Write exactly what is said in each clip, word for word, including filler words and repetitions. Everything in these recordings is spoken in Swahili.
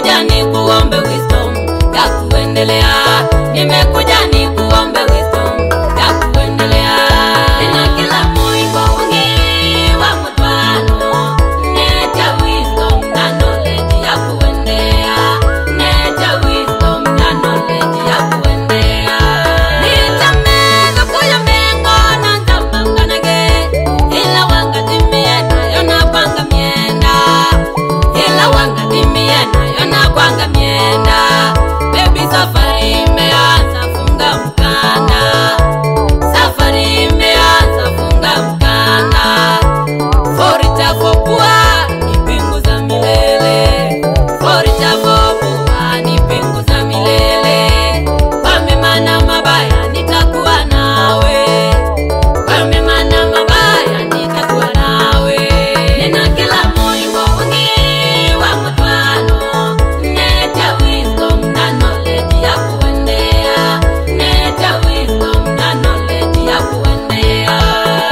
nimekuja ni kuombe wisdom ya kuendelea, nimekuja ni kuombe wisdom ya kuendelea. Nina kila moyo wangi wa mtwano, neta wisdom na knowledge ya kuendelea, neta wisdom na knowledge ya kuendelea. Nitameza kuya mengo na ntambanganage, ila wakati miena yona kwanga mienda, ila wakati miena yona kwanga mienda. Baby safari imeanza, funga mkanda, safari imeanza, funga mkanda. Forita fopua ni pingu za milele, forita fopua ni pingu za milele. Kwa mema na mabaya nitakuwa nawe, kwa mema na mabaya nitakuwa nawe. Nina kila moyo wangi wa mtwano, neta wisdom na knowledge ya kuendea, neta wisdom na knowledge ya kuendea.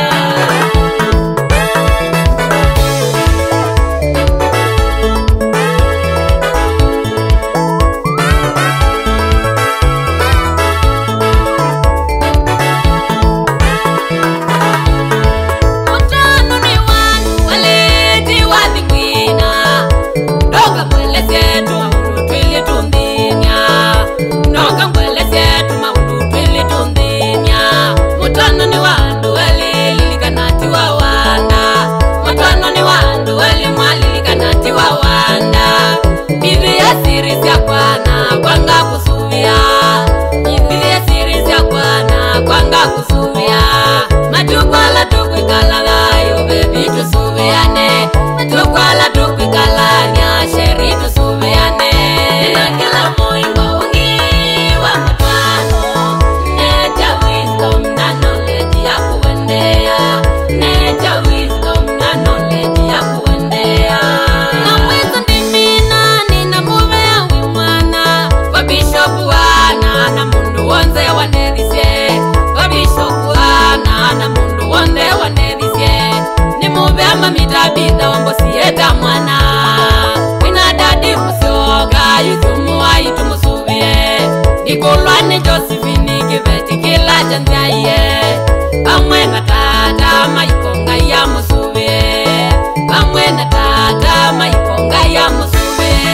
Mtwano ni wanu waleti wathingwina, ndoka mwele sietu maundu twili tundinya, ndoka mwele sietu maundu twili tundinya. Mtwano ni wandu walilikanati wa wanda, mtwano ni wandu walimwalilikanati wa wanda. Bithi ya siri sya kwana kwanga kusuvia, bithi ya siri sya kwana kwanga kusuvia. Matukwala tukwikala thayo baby tusuviane, matukwala tukwikala nyasheri tusuviane. Nina kila moyo wangi wa mtwano, neta wisdom na knowledge ya kuendea, neta wisdom na knowledge ya kuendea. Na mwizo ndimina nina muvea wimwana, kwa bishop wana na mundu wonze wanedhisye, kwa bishop wana na mundu wonze wanedhisye. Ni muvea mamitabitha wambosieta mwana, wina dadi musioga yuthumu wa itumusuvie. Nikulwa ni Josephine kiveti kila jantiaye, pamwe na tata maikonga ya musuvie, pamwe na tata maikonga ya musuvie.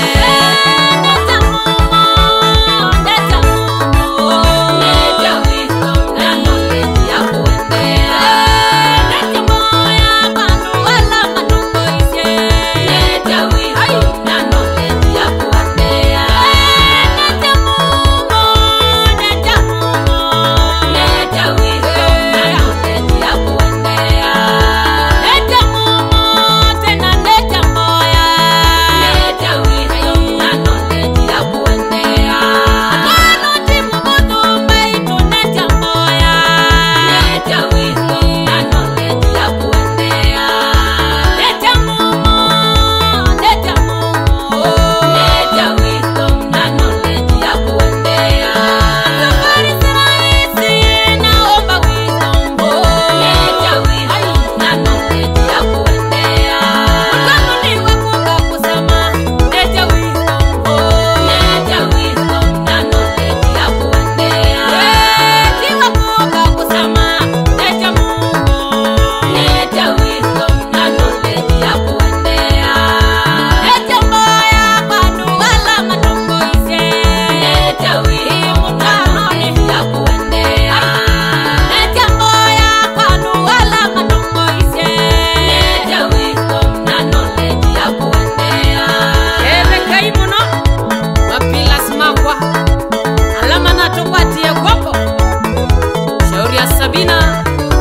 Neta Mungu, neta Mungu, neta wisdom na knowledge ya kuendea, neta moya bandu wala manungo isye, neta wisdom na knowledge ya kuendea. Neta Mungu, neta Mungu, neta wisdom na knowledge ya kuendea. Neta Mungu, tena neta moya, neta wisdom na knowledge ya kuendea. Mwana timu mbaitu neta moya, neta wisdom na knowledge ya kuendea. Neta Mungu, neta Mungu, neta wisdom na knowledge ya kuendea. Safari si rahisi, naomba wisdom, neta wisdom na knowledge ya kuendea. Mtwano ni wakunga kusema, neta wisdom, neta wisdom na knowledge ya kuendea. Ni wakunga kusema, neta Mungu, neta wisdom na knowledge ya kuendea. Neta moya bandu wala manungo isye, neta wisdom na knowledge ya kuendea. Neta moya bandu wala manungo isye, neta wisdom na knowledge ya kuendea. Eve kaimuno wapila simakwa alama natokwatie kopo shauri ya Sabina.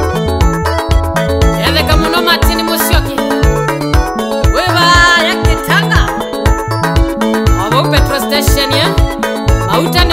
Eve kamuno matini musioki weva ya kitanga wabo Petro station ya mauta